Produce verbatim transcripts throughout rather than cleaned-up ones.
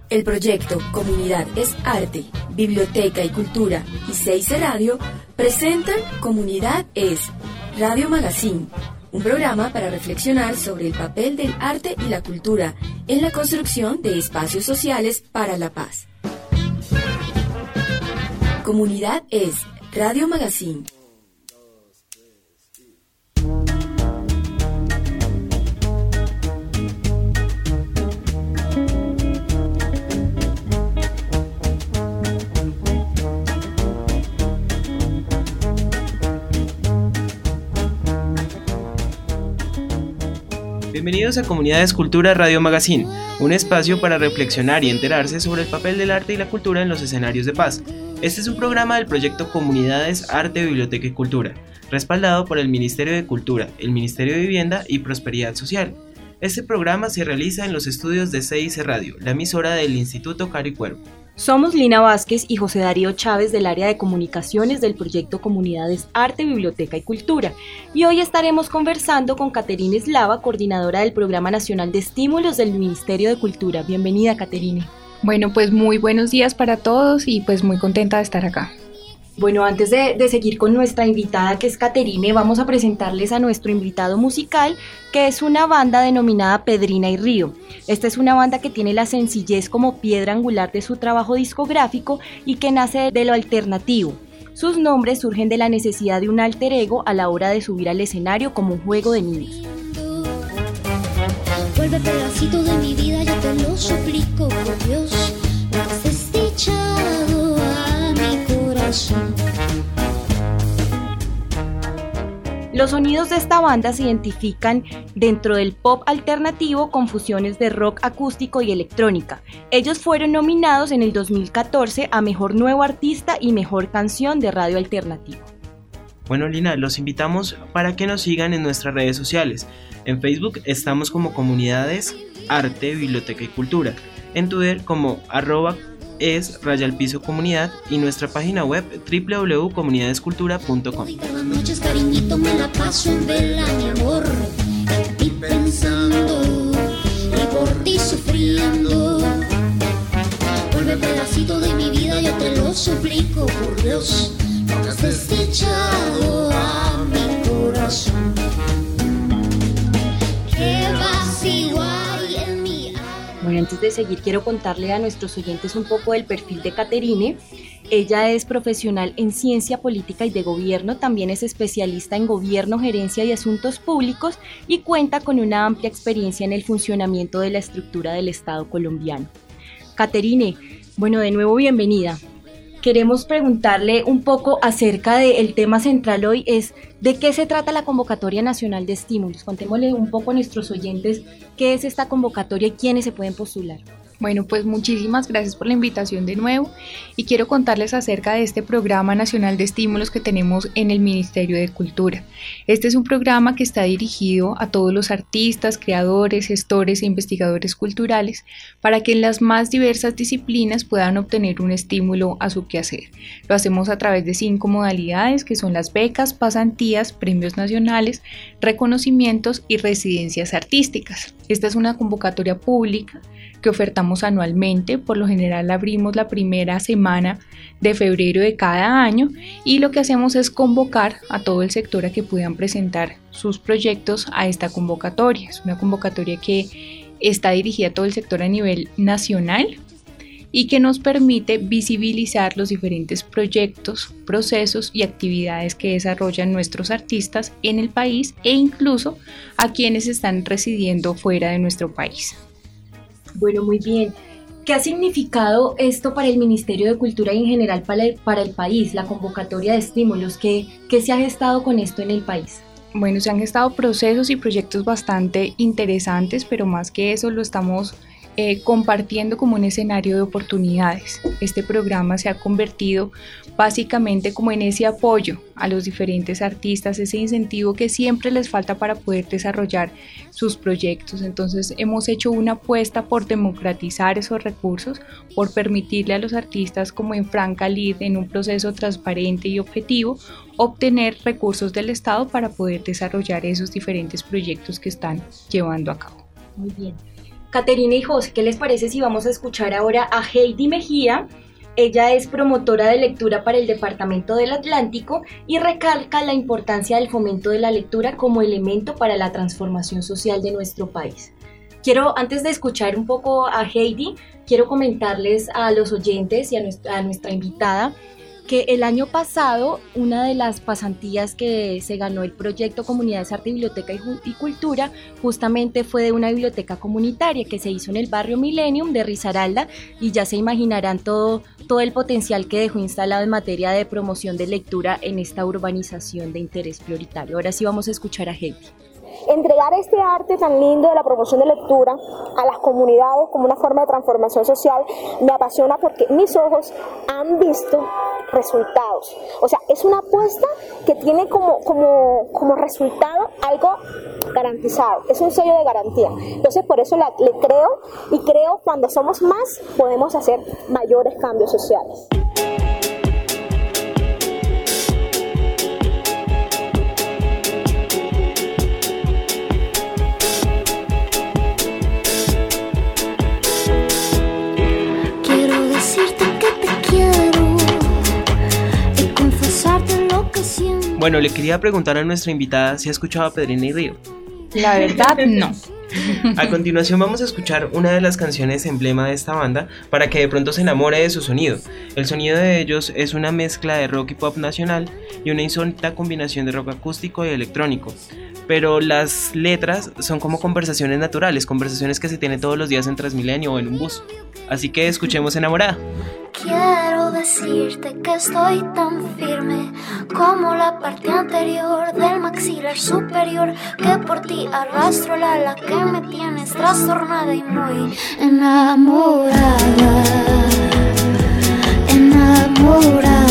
El proyecto Comunidad es Arte, Biblioteca y Cultura y Seize Radio presentan Comunidad es Radio Magazine, un programa para reflexionar sobre el papel del arte y la cultura en la construcción de espacios sociales para la paz. Comunidad es Radio Magazine. Bienvenidos a Comunidades Cultura Radio Magazine, un espacio para reflexionar y enterarse sobre el papel del arte y la cultura en los escenarios de paz. Este es un programa del proyecto Comunidades, Arte, Biblioteca y Cultura, respaldado por el Ministerio de Cultura, el Ministerio de Vivienda y Prosperidad Social. Este programa se realiza en los estudios de Seize Radio, la emisora del Instituto Caro y Cuervo. Somos Lina Vázquez y José Darío Chávez del área de comunicaciones del proyecto Comunidades Arte, Biblioteca y Cultura. Y hoy estaremos conversando con Caterine Eslava, coordinadora del Programa Nacional de Estímulos del Ministerio de Cultura. Bienvenida, Caterine. Bueno, pues muy buenos días para todos y pues muy contenta de estar acá. Bueno, antes de, de seguir con nuestra invitada, que es Caterine, vamos a presentarles a nuestro invitado musical, que es una banda denominada Pedrina y Río. Esta es una banda que tiene la sencillez como piedra angular de su trabajo discográfico y que nace de lo alternativo. Sus nombres surgen de la necesidad de un alter ego a la hora de subir al escenario como un juego de niños. Vuelve pedacito de mi vida, yo te lo suplico, por Dios, no has desdichado a mi corazón. Los sonidos de esta banda se identifican dentro del pop alternativo con fusiones de rock acústico y electrónica. Ellos fueron nominados en el dos mil catorce a Mejor Nuevo Artista y Mejor Canción de Radio Alternativo. Bueno, Lina, los invitamos para que nos sigan en nuestras redes sociales. En Facebook estamos como Comunidades, Arte, Biblioteca y Cultura. En Twitter como arroba es raya al piso comunidad y nuestra página web doble u doble u doble u punto comunidades cultura punto com. Cada noche, cariñito, me la paso en vela, mi amor, en ti pensando y por ti sufriendo. Vuelve pedacito de mi vida, yo te lo suplico, por Dios, no has desdichado a mi corazón. Que vacío hay en mi alma. Bueno, antes de seguir quiero contarle a nuestros oyentes un poco del perfil de Caterine. Ella es profesional en ciencia política y de gobierno, también es especialista en gobierno, gerencia y asuntos públicos y cuenta con una amplia experiencia en el funcionamiento de la estructura del Estado colombiano. Caterine, bueno, de nuevo bienvenida. Queremos preguntarle un poco acerca del tema central hoy, es ¿de qué se trata la Convocatoria Nacional de Estímulos? Contémosle un poco a nuestros oyentes qué es esta convocatoria y quiénes se pueden postular. Bueno, pues muchísimas gracias por la invitación de nuevo y quiero contarles acerca de este Programa Nacional de Estímulos que tenemos en el Ministerio de Cultura. Este es un programa que está dirigido a todos los artistas, creadores, gestores e investigadores culturales para que en las más diversas disciplinas puedan obtener un estímulo a su quehacer. Lo hacemos a través de cinco modalidades que son las becas, pasantías, premios nacionales, reconocimientos y residencias artísticas. Esta es una convocatoria pública que ofertamos anualmente. Por lo general abrimos la primera semana de febrero de cada año y lo que hacemos es convocar a todo el sector a que puedan presentar sus proyectos a esta convocatoria. Es una convocatoria que está dirigida a todo el sector a nivel nacional y que nos permite visibilizar los diferentes proyectos, procesos y actividades que desarrollan nuestros artistas en el país e incluso a quienes están residiendo fuera de nuestro país. Bueno, muy bien. ¿Qué ha significado esto para el Ministerio de Cultura y en general para el, para el país, la convocatoria de estímulos? ¿Qué, qué se ha gestado con esto en el país? Bueno, se han gestado procesos y proyectos bastante interesantes, pero más que eso lo estamos eh, compartiendo como un escenario de oportunidades. Este programa se ha convertido básicamente como en ese apoyo a los diferentes artistas, ese incentivo que siempre les falta para poder desarrollar sus proyectos. Entonces hemos hecho una apuesta por democratizar esos recursos, por permitirle a los artistas como en franca lid, en un proceso transparente y objetivo, obtener recursos del Estado para poder desarrollar esos diferentes proyectos que están llevando a cabo. Muy bien. Caterina y José, ¿qué les parece si vamos a escuchar ahora a Heidi Mejía? Ella es promotora de lectura para el Departamento del Atlántico y recalca la importancia del fomento de la lectura como elemento para la transformación social de nuestro país. Quiero, antes de escuchar un poco a Heidi, quiero comentarles a los oyentes y a nuestra, a nuestra invitada que el año pasado una de las pasantías que se ganó el proyecto Comunidades Arte, Biblioteca y, y Cultura justamente fue de una biblioteca comunitaria que se hizo en el barrio Millennium de Risaralda, y ya se imaginarán todo, todo el potencial que dejó instalado en materia de promoción de lectura en esta urbanización de interés prioritario. Ahora sí vamos a escuchar a Heidi. Entregar este arte tan lindo de la promoción de lectura a las comunidades como una forma de transformación social me apasiona porque mis ojos han visto resultados. O sea, es una apuesta que tiene como, como, como resultado algo garantizado, es un sello de garantía. Entonces por eso la, le creo y creo cuando somos más podemos hacer mayores cambios sociales. Bueno, le quería preguntar a nuestra invitada si ha escuchado a Pedrina y Río. La verdad, no. A continuación vamos a escuchar una de las canciones emblema de esta banda para que de pronto se enamore de su sonido. El sonido de ellos es una mezcla de rock y pop nacional y una insólita combinación de rock acústico y electrónico. Pero las letras son como conversaciones naturales, conversaciones que se tienen todos los días en Transmilenio o en un bus. Así que escuchemos Enamorada. Quiero decirte que estoy tan firme como la parte anterior del maxilar superior, que por ti arrastro la ala que me tienes trastornada y muy enamorada, enamorada.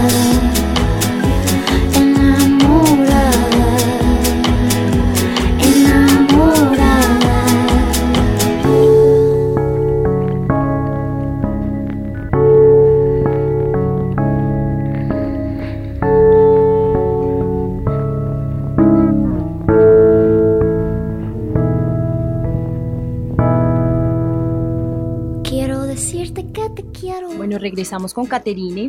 Bueno, regresamos con Caterine.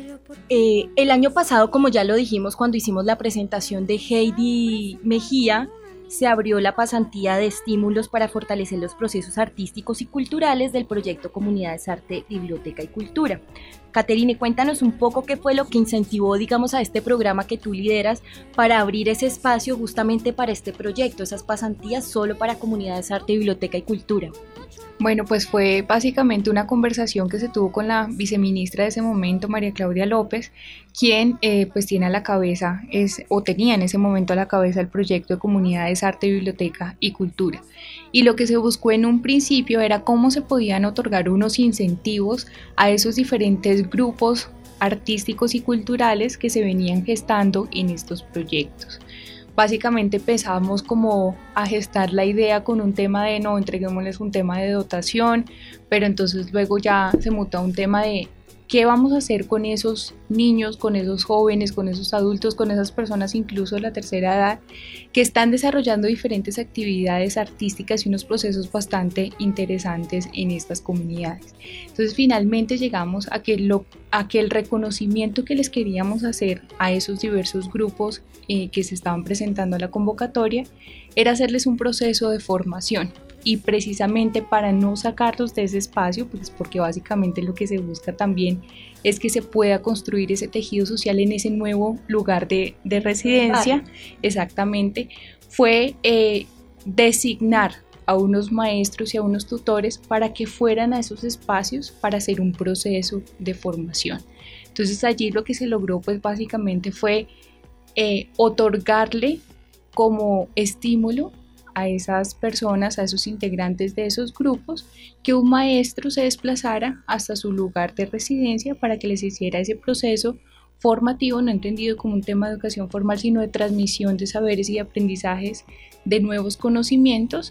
Eh, el año pasado, como ya lo dijimos cuando hicimos la presentación de Heidi Mejía, se abrió la pasantía de estímulos para fortalecer los procesos artísticos y culturales del proyecto Comunidades Arte, Biblioteca y Cultura. Caterine, cuéntanos un poco qué fue lo que incentivó, digamos, a este programa que tú lideras para abrir ese espacio justamente para este proyecto, esas pasantías solo para Comunidades Arte, Biblioteca y Cultura. Bueno, pues fue básicamente una conversación que se tuvo con la viceministra de ese momento, María Claudia López, quien eh, pues tiene a la cabeza, es, o tenía en ese momento a la cabeza el proyecto de Comunidades Arte, Biblioteca y Cultura. Y lo que se buscó en un principio era cómo se podían otorgar unos incentivos a esos diferentes grupos artísticos y culturales que se venían gestando en estos proyectos. Básicamente empezamos como a gestar la idea con un tema de no, entreguémosles un tema de dotación, pero entonces luego ya se mutó a un tema de qué vamos a hacer con esos niños, con esos jóvenes, con esos adultos, con esas personas incluso de la tercera edad que están desarrollando diferentes actividades artísticas y unos procesos bastante interesantes en estas comunidades. Entonces finalmente llegamos a que, lo, a que el reconocimiento que les queríamos hacer a esos diversos grupos eh, que se estaban presentando a la convocatoria era hacerles un proceso de formación. Y precisamente para no sacarlos de ese espacio, pues porque básicamente lo que se busca también es que se pueda construir ese tejido social en ese nuevo lugar de, de residencia, exactamente, fue eh, designar a unos maestros y a unos tutores para que fueran a esos espacios para hacer un proceso de formación. Entonces allí lo que se logró pues básicamente fue eh, otorgarle como estímulo a esas personas, a esos integrantes de esos grupos, que un maestro se desplazara hasta su lugar de residencia para que les hiciera ese proceso formativo, no entendido como un tema de educación formal, sino de transmisión de saberes y de aprendizajes de nuevos conocimientos,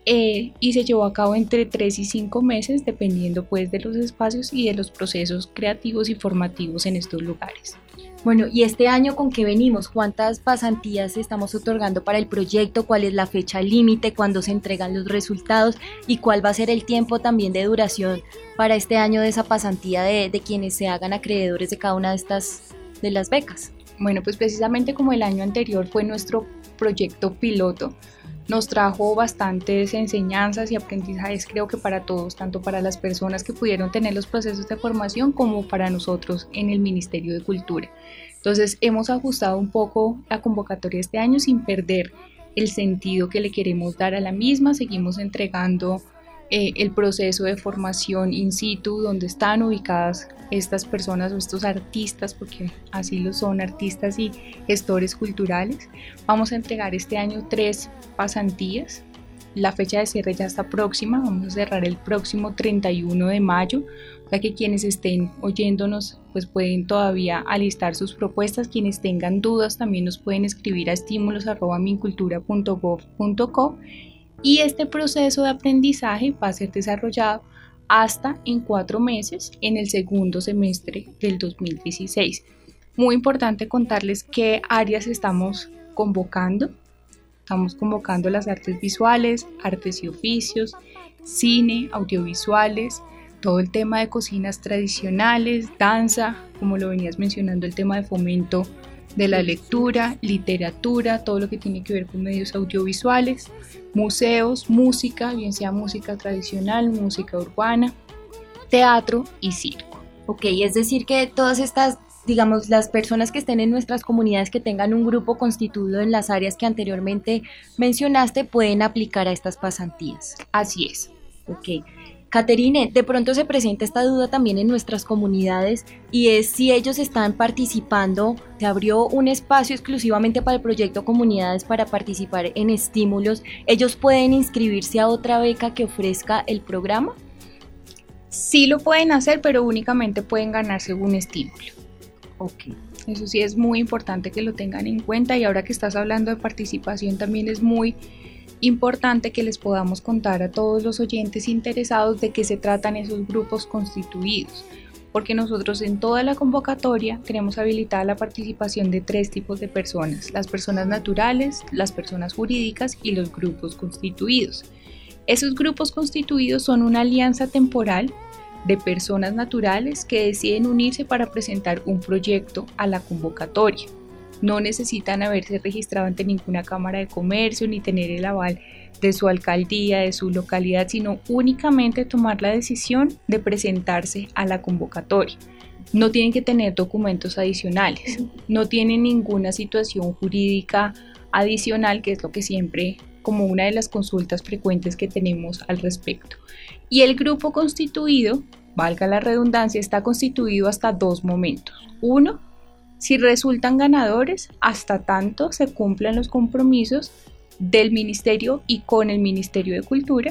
eh, y se llevó a cabo entre tres y cinco meses dependiendo pues de los espacios y de los procesos creativos y formativos en estos lugares. Bueno, ¿y este año con qué venimos? ¿Cuántas pasantías estamos otorgando para el proyecto? ¿Cuál es la fecha límite? ¿Cuándo se entregan los resultados? ¿Y cuál va a ser el tiempo también de duración para este año de esa pasantía de, de quienes se hagan acreedores de cada una de estas de las becas? Bueno, pues precisamente como el año anterior fue nuestro proyecto piloto, nos trajo bastantes enseñanzas y aprendizajes, creo que para todos, tanto para las personas que pudieron tener los procesos de formación como para nosotros en el Ministerio de Cultura. Entonces hemos ajustado un poco la convocatoria este año sin perder el sentido que le queremos dar a la misma. Seguimos entregando eh, el proceso de formación in situ, donde están ubicadas estas personas o estos artistas, porque así lo son, artistas y gestores culturales. Vamos a entregar este año tres pasantías. La fecha de cierre ya está próxima, vamos a cerrar el próximo treinta y uno de mayo, o sea que quienes estén oyéndonos pues pueden todavía alistar sus propuestas. Quienes tengan dudas también nos pueden escribir a estímulos arroba mincultura punto gov punto co, y este proceso de aprendizaje va a ser desarrollado hasta en cuatro meses en el segundo semestre del dos mil dieciséis. Muy importante contarles qué áreas estamos convocando. Estamos convocando las artes visuales, artes y oficios, cine, audiovisuales, todo el tema de cocinas tradicionales, danza, como lo venías mencionando, el tema de fomento de la lectura, literatura, todo lo que tiene que ver con medios audiovisuales, museos, música, bien sea música tradicional, música urbana, teatro y circo. Ok, es decir que todas estas, digamos, las personas que estén en nuestras comunidades que tengan un grupo constituido en las áreas que anteriormente mencionaste pueden aplicar a estas pasantías. Así es. Ok. Caterine, de pronto se presenta esta duda también en nuestras comunidades y es si ellos están participando. Se abrió un espacio exclusivamente para el proyecto Comunidades para participar en estímulos. ¿Ellos pueden inscribirse a otra beca que ofrezca el programa? Sí lo pueden hacer, pero únicamente pueden ganarse un estímulo. Ok. Eso sí es muy importante que lo tengan en cuenta, y ahora que estás hablando de participación también es muy importante que les podamos contar a todos los oyentes interesados de qué se tratan esos grupos constituidos, porque nosotros en toda la convocatoria queremos habilitar la participación de tres tipos de personas: las personas naturales, las personas jurídicas y los grupos constituidos. Esos grupos constituidos son una alianza temporal de personas naturales que deciden unirse para presentar un proyecto a la convocatoria. No necesitan haberse registrado ante ninguna cámara de comercio ni tener el aval de su alcaldía, de su localidad, sino únicamente tomar la decisión de presentarse a la convocatoria. No tienen que tener documentos adicionales, no tienen ninguna situación jurídica adicional, que es lo que siempre, como una de las consultas frecuentes que tenemos al respecto. Y el grupo constituido, valga la redundancia, está constituido hasta dos momentos. Uno, si resultan ganadores, hasta tanto se cumplan los compromisos del Ministerio y con el Ministerio de Cultura,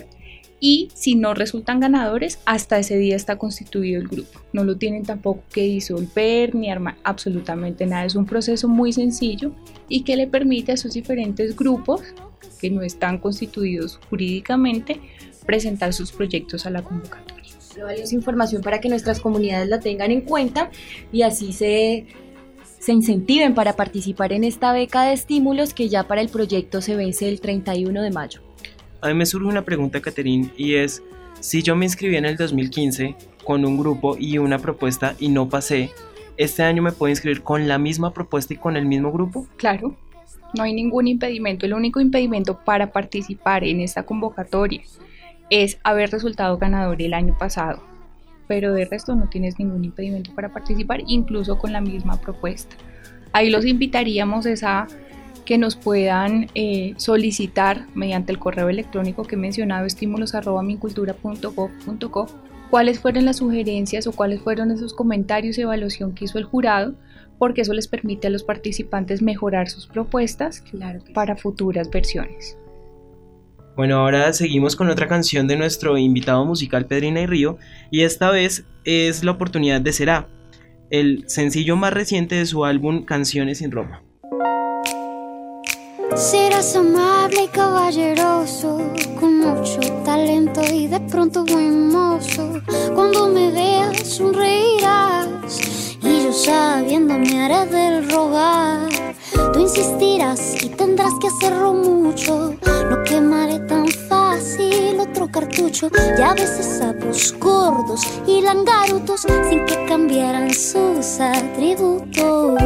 y si no resultan ganadores, hasta ese día está constituido el grupo. No lo tienen tampoco que disolver ni armar absolutamente nada. Es un proceso muy sencillo y que le permite a esos diferentes grupos que no están constituidos jurídicamente presentar sus proyectos a la convocatoria. Valiosa información para que nuestras comunidades la tengan en cuenta y así se... se incentiven para participar en esta beca de estímulos que ya para el proyecto se vence el treinta y uno de mayo. A mí me surge una pregunta, Caterine, y es, si yo me inscribí en el dos mil quince con un grupo y una propuesta y no pasé, ¿este año me puedo inscribir con la misma propuesta y con el mismo grupo? Claro, no hay ningún impedimento. El único impedimento para participar en esta convocatoria es haber resultado ganador el año pasado, pero de resto no tienes ningún impedimento para participar, incluso con la misma propuesta. Ahí los invitaríamos a que nos puedan eh, solicitar mediante el correo electrónico que he mencionado, estímulos arroba mincultura punto gov punto co, cuáles fueron las sugerencias o cuáles fueron esos comentarios y evaluación que hizo el jurado, porque eso les permite a los participantes mejorar sus propuestas, claro, para futuras versiones. Bueno, ahora seguimos con otra canción de nuestro invitado musical Pedrina y Río, y esta vez es La oportunidad de Será, el sencillo más reciente de su álbum Canciones sin Roma. Serás amable y caballeroso, con mucho talento y de pronto muy hermoso. Cuando me veas sonreirás y yo sabiendo me haré del rogar. Tú insistirás y tendrás que hacerlo mucho. No quemaré tan fácil otro cartucho. Y a veces sapos gordos y langarutos sin que cambiaran sus atributos.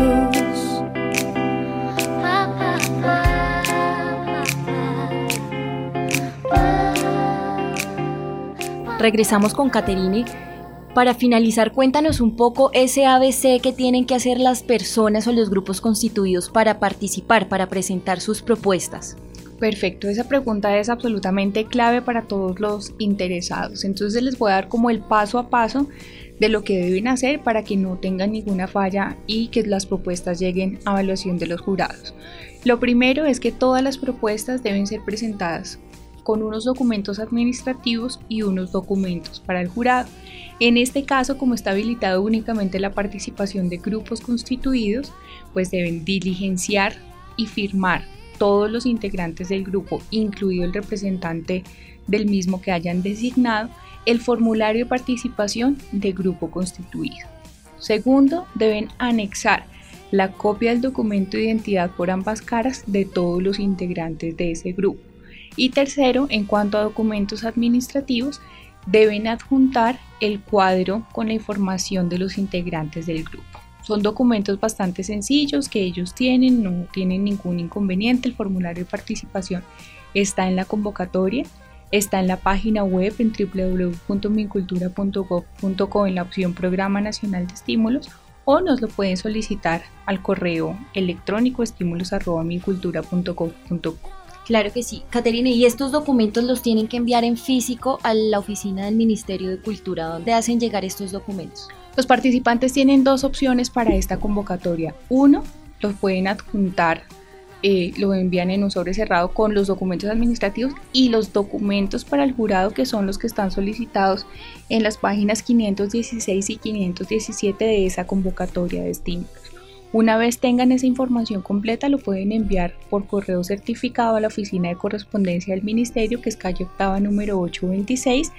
Regresamos con Caterine. Para finalizar, cuéntanos un poco ese A B C que tienen que hacer las personas o los grupos constituidos para participar, para presentar sus propuestas. Perfecto, esa pregunta es absolutamente clave para todos los interesados. Entonces les voy a dar como el paso a paso de lo que deben hacer para que no tengan ninguna falla y que las propuestas lleguen a evaluación de los jurados. Lo primero es que todas las propuestas deben ser presentadas con unos documentos administrativos y unos documentos para el jurado. En este caso, como está habilitado únicamente la participación de grupos constituidos, pues deben diligenciar y firmar todos los integrantes del grupo, incluido el representante del mismo que hayan designado, el formulario de participación de grupo constituido. Segundo, deben anexar la copia del documento de identidad por ambas caras de todos los integrantes de ese grupo. Y tercero, en cuanto a documentos administrativos, deben adjuntar el cuadro con la información de los integrantes del grupo. Son documentos bastante sencillos que ellos tienen, no tienen ningún inconveniente. El formulario de participación está en la convocatoria, está en la página web en doble u doble u doble u punto mincultura punto gob punto co en la opción Programa Nacional de Estímulos, o nos lo pueden solicitar al correo electrónico estímulos arroba mincultura punto gob punto co. Claro que sí. Caterine, ¿y estos documentos los tienen que enviar en físico a la oficina del Ministerio de Cultura? ¿Dónde hacen llegar estos documentos? Los participantes tienen dos opciones para esta convocatoria. Uno, los pueden adjuntar, eh, lo envían en un sobre cerrado con los documentos administrativos y los documentos para el jurado, que son los que están solicitados en las páginas quinientos dieciséis y quinientos diecisiete de esa convocatoria de estímulos. Una vez tengan esa información completa, lo pueden enviar por correo certificado a la oficina de correspondencia del Ministerio, que es calle Octava número ochocientos veintiséis,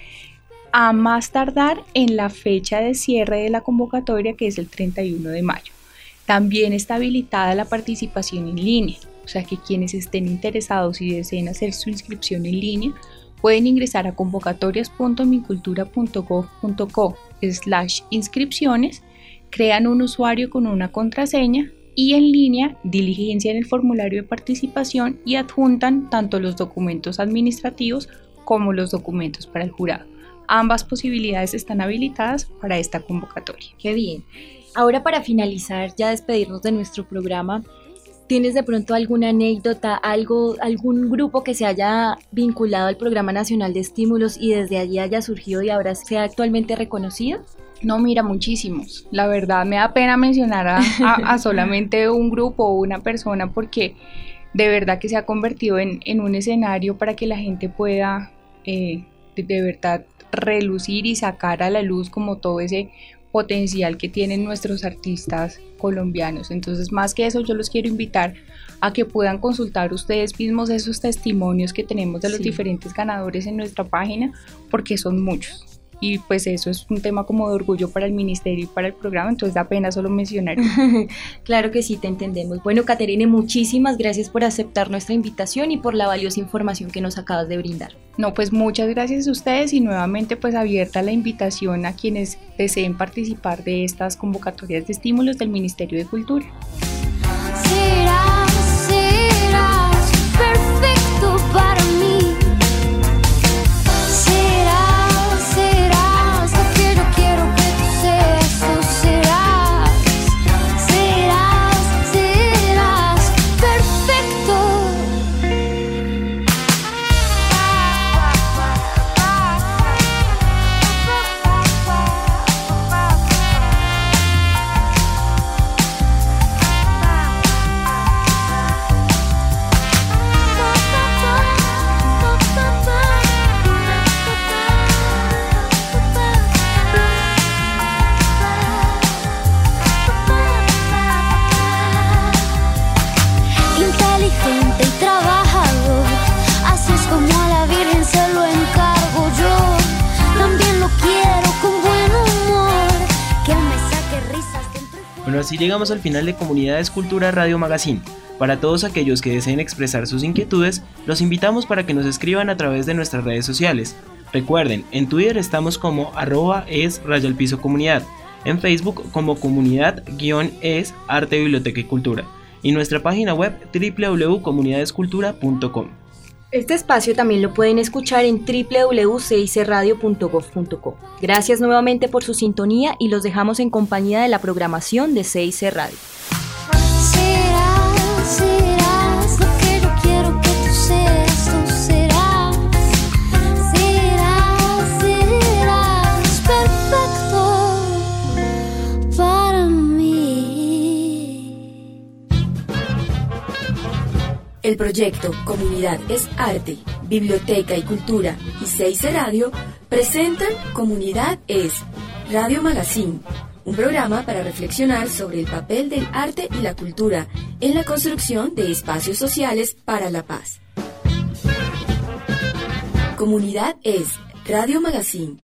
a más tardar en la fecha de cierre de la convocatoria, que es el treinta y uno de mayo. También está habilitada la participación en línea, o sea que quienes estén interesados y deseen hacer su inscripción en línea pueden ingresar a convocatorias punto mincultura punto gob punto co slash inscripciones, crean un usuario con una contraseña y en línea diligencian el formulario de participación y adjuntan tanto los documentos administrativos como los documentos para el jurado. Ambas posibilidades están habilitadas para esta convocatoria. Qué bien. Ahora, para finalizar, ya despedirnos de nuestro programa, ¿tienes de pronto alguna anécdota, algo, algún grupo que se haya vinculado al Programa Nacional de Estímulos y desde allí haya surgido y ahora sea actualmente reconocido? No, mira, muchísimos. La verdad me da pena mencionar a, a, a solamente un grupo o una persona, porque de verdad que se ha convertido en, en un escenario para que la gente pueda eh, de, de verdad relucir y sacar a la luz como todo ese potencial que tienen nuestros artistas colombianos. Entonces, más que eso, yo los quiero invitar a que puedan consultar ustedes mismos esos testimonios que tenemos de los sí. diferentes ganadores en nuestra página, porque son muchos. Y pues eso es un tema como de orgullo para el ministerio y para el programa, entonces da pena solo mencionar. Claro que sí, te entendemos. Bueno, Caterine, muchísimas gracias por aceptar nuestra invitación y por la valiosa información que nos acabas de brindar. No, pues muchas gracias a ustedes y nuevamente pues abierta la invitación a quienes deseen participar de estas convocatorias de estímulos del Ministerio de Cultura. Serás, serás perfecto para mí. Bueno, así llegamos al final de Comunidades Cultura Radio Magazine. Para todos aquellos que deseen expresar sus inquietudes, los invitamos para que nos escriban a través de nuestras redes sociales. Recuerden, en Twitter estamos como arroba es raya al piso comunidad, en Facebook como comunidad guión es arte, biblioteca y cultura, y nuestra página web doble u doble u doble u punto comunidades cultura punto com. Este espacio también lo pueden escuchar en doble u doble u doble u punto c i c radio punto gov punto co. Gracias nuevamente por su sintonía y los dejamos en compañía de la programación de C I C Radio. Serás, serás lo que yo quiero que tú seas, tú serás, serás, serás perfecto para mí. El proyecto Comunidad es Arte, Biblioteca y Cultura y C I C Radio presentan Comunidad es Radio Magazine, un programa para reflexionar sobre el papel del arte y la cultura en la construcción de espacios sociales para la paz. Comunidad es Radio Magazine.